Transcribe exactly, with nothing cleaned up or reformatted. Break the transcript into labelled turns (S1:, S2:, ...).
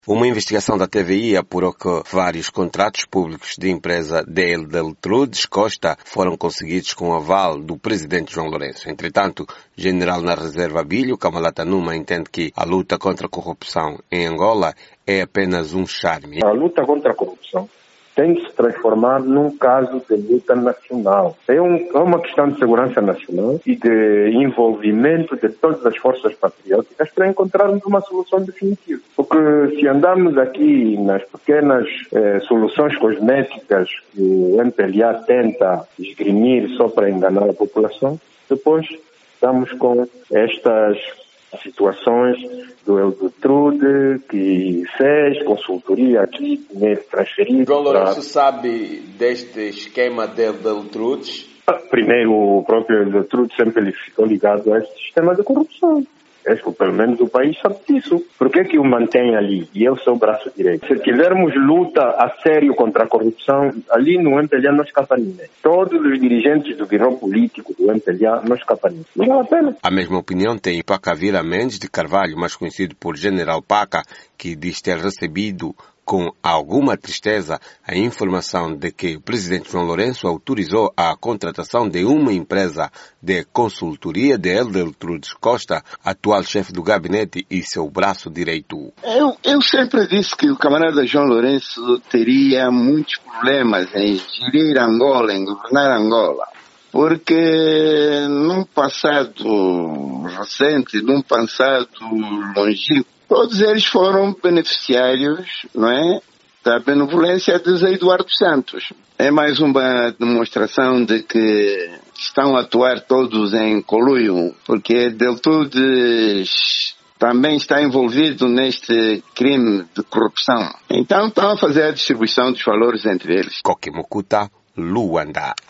S1: Uma investigação da T V I apurou que vários contratos públicos de empresa de Deltrudes Costa foram conseguidos com o aval do presidente João Lourenço. Entretanto, general na reserva Abílio Camalata Numa entende que a luta contra a corrupção em Angola é apenas um charme.
S2: A luta contra a corrupção tem que se transformar num caso de luta nacional. É, um, é uma questão de segurança nacional e de envolvimento de todas as forças patrióticas para encontrarmos uma solução definitiva. Porque se andarmos aqui nas pequenas eh, soluções cosméticas que o M P L A tenta esgrimir só para enganar a população, depois estamos com estas situações do Deltrude, que fez consultoria aqui, dinheiro transferido.
S1: João Lourenço para... sabe deste esquema de Deltrudes?
S2: Primeiro, o próprio Deltrude sempre ele ficou ligado a este sistema de corrupção. Acho que pelo menos o país sabe disso. Por que que o mantém ali? E eu sou o braço direito. Se tivermos luta a sério contra a corrupção, ali no M P L A não escapa ninguém. Todos os dirigentes do birô político do M P L A não escapa ninguém. Não vale a pena.
S1: A mesma opinião tem Paca Vila Mendes de Carvalho, mais conhecido por General Paca, que diz ter recebido com alguma tristeza a informação de que o presidente João Lourenço autorizou a contratação de uma empresa de consultoria de Deltrudes Costa, atual chefe do gabinete e seu braço direito.
S3: Eu, eu sempre disse que o camarada João Lourenço teria muitos problemas em gerir Angola, em governar Angola. Porque num passado recente, num passado longínquo, todos eles foram beneficiários, não é, da benevolência de Zé Eduardo Santos. É mais uma demonstração de que estão a atuar todos em conluio, porque Deltrudes também está envolvido neste crime de corrupção. Então estão a fazer a distribuição dos valores entre eles.
S1: Coque Mocuta, Luanda.